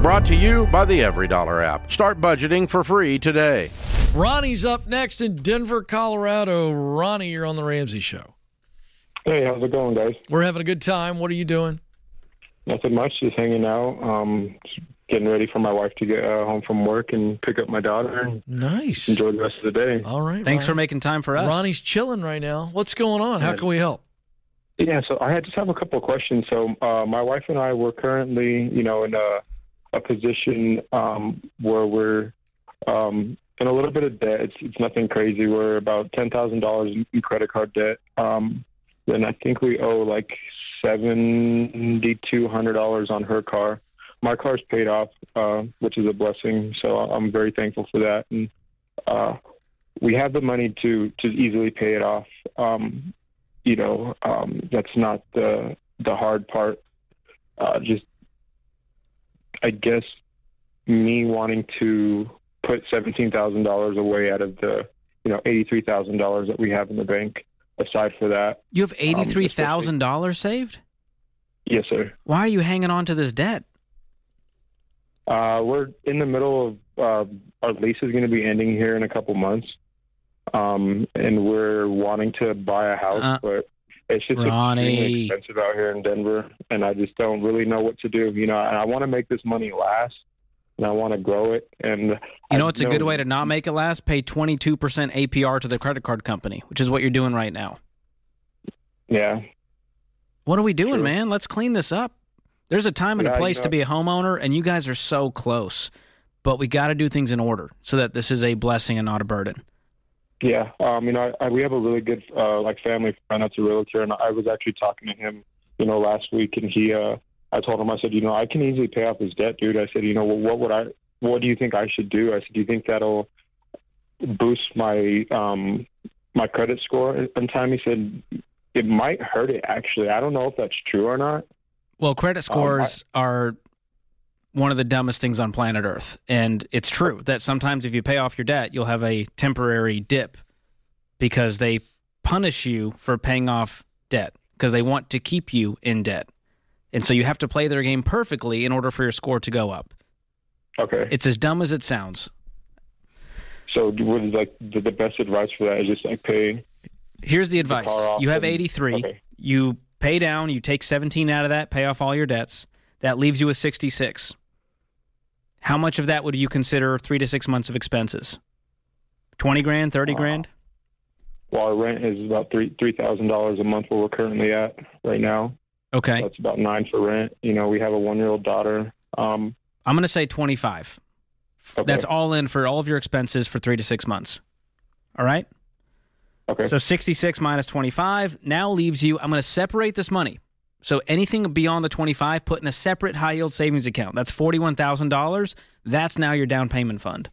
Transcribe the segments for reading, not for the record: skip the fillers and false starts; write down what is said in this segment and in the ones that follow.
Brought to you by the EveryDollar app. Start budgeting for free today. Ronnie's up next in Denver, Colorado. Ronnie, you're on the Ramsey Show. Hey, how's it going, guys? We're having a good time. What are you doing? Nothing much, just hanging out. Just getting ready for my wife to get home from work and pick up my daughter. And nice. Enjoy the rest of the day. All right. Thanks for making time for us. Ronnie's chilling right now. What's going on? How can we help? Yeah, so I just have a couple of questions. So my wife and I were currently, in a position where we're in a little bit of debt. It's nothing crazy. We're about $10,000 in credit card debt. Then I think we owe like $7,200 on her car. My car's paid off, which is a blessing. So I'm very thankful for that. And we have the money to easily pay it off. That's not the hard part. Just, I guess, me wanting to put $17,000 away out of the, $83,000 that we have in the bank. Aside for that, you have $83,000 saved? Yes, sir. Why are you hanging on to this debt? We're in the middle of our lease is going to be ending here in a couple months, and we're wanting to buy a house, but it's just extremely expensive out here in Denver, and I just don't really know what to do. And I want to make this money last, and I want to grow it. And it's a good way to not make it last? Pay 22% APR to the credit card company, which is what you're doing right now. Yeah. What are we doing, man? Let's clean this up. There's a time and a place to be a homeowner, and you guys are so close. But we got to do things in order so that this is a blessing and not a burden. Yeah. We have a really good family friend that's a realtor, and I was actually talking to him, last week, and I told him, I said, I can easily pay off his debt, dude. I said, what do you think I should do? I said, do you think that'll boost my my credit score in time? He said, it might hurt it, actually. I don't know if that's true or not. Well, credit scores are one of the dumbest things on planet Earth. And it's true that sometimes if you pay off your debt, you'll have a temporary dip because they punish you for paying off debt because they want to keep you in debt. And so you have to play their game perfectly in order for your score to go up. Okay. It's as dumb as it sounds. So what is the best advice for that is just pay? Here's the advice. You have 83. Okay. You pay down, you take 17 out of that, pay off all your debts. That leaves you with 66. How much of that would you consider 3 to 6 months of expenses? 20 grand, 30 grand? Well, our rent is about $3,000 a month where we're currently at right now. Okay. That's about $9,000 for rent. We have a 1-year-old daughter. I'm going to say 25. Okay. That's all in for all of your expenses for 3 to 6 months. All right? Okay. So 66 minus 25 now leaves you, I'm going to separate this money. So anything beyond the 25, put in a separate high-yield savings account. That's $41,000. That's now your down payment fund.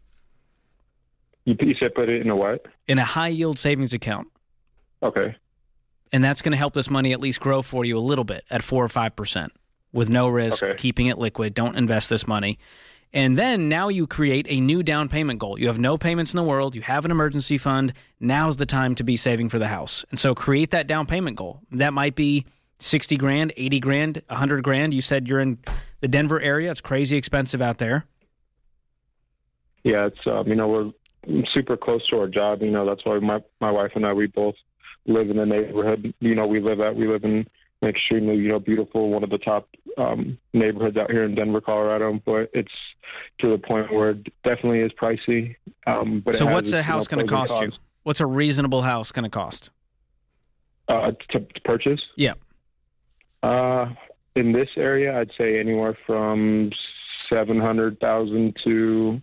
You said put it in a what? In a high-yield savings account. Okay. And that's going to help this money at least grow for you a little bit at 4 or 5% with no risk, keeping it liquid. Don't invest this money. And then now you create a new down payment goal. You have no payments in the world. You have an emergency fund. Now's the time to be saving for the house. And so create that down payment goal. That might be 60 grand, 80 grand, 100 grand. You said you're in the Denver area. It's crazy expensive out there. Yeah, it's, we're super close to our job. That's why my wife and I, we both live in the neighborhood, we live in an extremely, beautiful, one of the top neighborhoods out here in Denver, Colorado. But it's to the point where it definitely is pricey. But so what's a house going to cost you? What's a reasonable house going to cost? To purchase? Yeah. In this area, I'd say anywhere from $700,000 to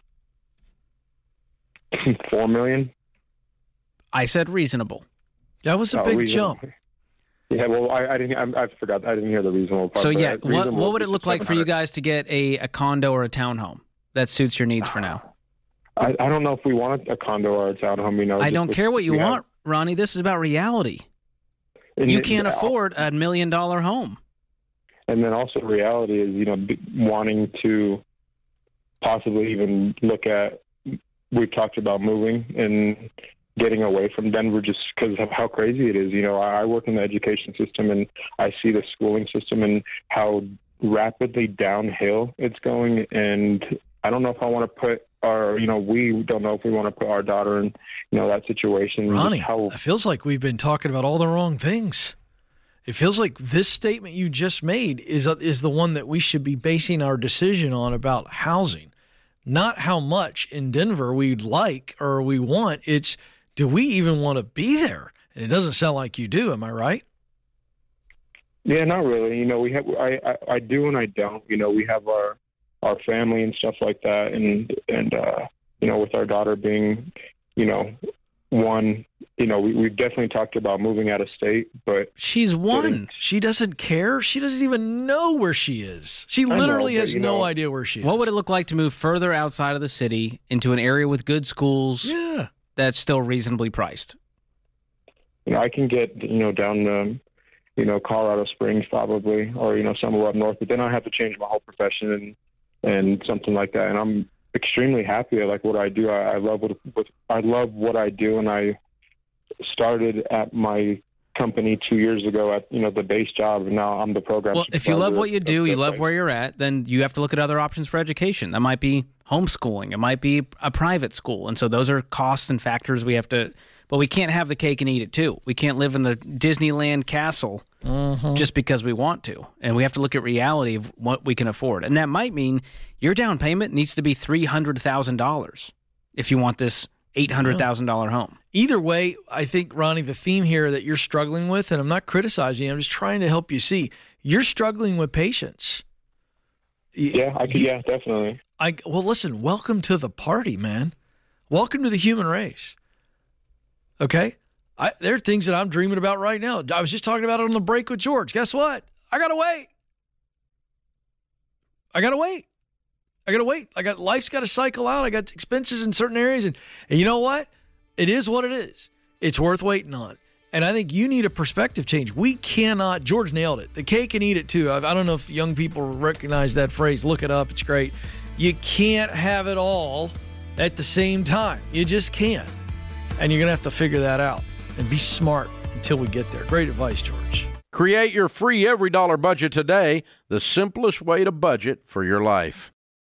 $4 million. I said reasonable. That was a big jump. Yeah, well, I forgot. I didn't hear the reasonable part. So, yeah, what would it look like for you guys to get a condo or a townhome that suits your needs for now? I don't know if we want a condo or a townhome. I don't care what you want, Ronnie. This is about reality. You can't afford $1 million home. And then also reality is, wanting to possibly even look at, we've talked about moving and getting away from Denver just because of how crazy it is. I work in the education system and I see the schooling system and how rapidly downhill it's going, and I don't know if I want to put we don't know if we want to put our daughter in, that situation. Ronnie, it feels like we've been talking about all the wrong things. It feels like this statement you just made is the one that we should be basing our decision on about housing, not how much in Denver we'd like or we want. It's, do we even want to be there? And it doesn't sound like you do. Am I right? Yeah, not really. We have, I do and I don't. We have our family and stuff like that, and with our daughter being, one, we've definitely talked about moving out of state, but she's one. She doesn't care. She doesn't even know where she is. She literally has no idea where she is. What would it look like to move further outside of the city into an area with good schools? Yeah, that's still reasonably priced. I can get down to Colorado Springs probably, or somewhere up north, but then I have to change my whole profession and something like that. And I'm extremely happy. I like what I do. I love what I do, and I started at my company 2 years ago at the base job, and now I'm the program. Well, if you love what you do, you love where you're at, then you have to look at other options for education. That might be homeschooling. It might be a private school, and so those are costs and factors we have to. But we can't have the cake and eat it too. We can't live in the Disneyland castle just because we want to. And we have to look at reality of what we can afford. And that might mean your down payment needs to be $300,000 if you want this $800,000 home. Either way, I think, Ronnie, the theme here that you're struggling with, and I'm not criticizing you, I'm just trying to help you see, you're struggling with patience. Yeah, definitely. Well, listen, welcome to the party, man. Welcome to the human race. Okay? There are things that I'm dreaming about right now. I was just talking about it on the break with George. Guess what? I got to wait. Life's got to cycle out. I got expenses in certain areas. And you know what? It is what it is. It's worth waiting on. And I think you need a perspective change. We cannot, George nailed it. The cake and eat it too. I don't know if young people recognize that phrase. Look it up. It's great. You can't have it all at the same time. You just can't. And you're going to have to figure that out and be smart until we get there. Great advice, George. Create your free EveryDollar budget today, the simplest way to budget for your life.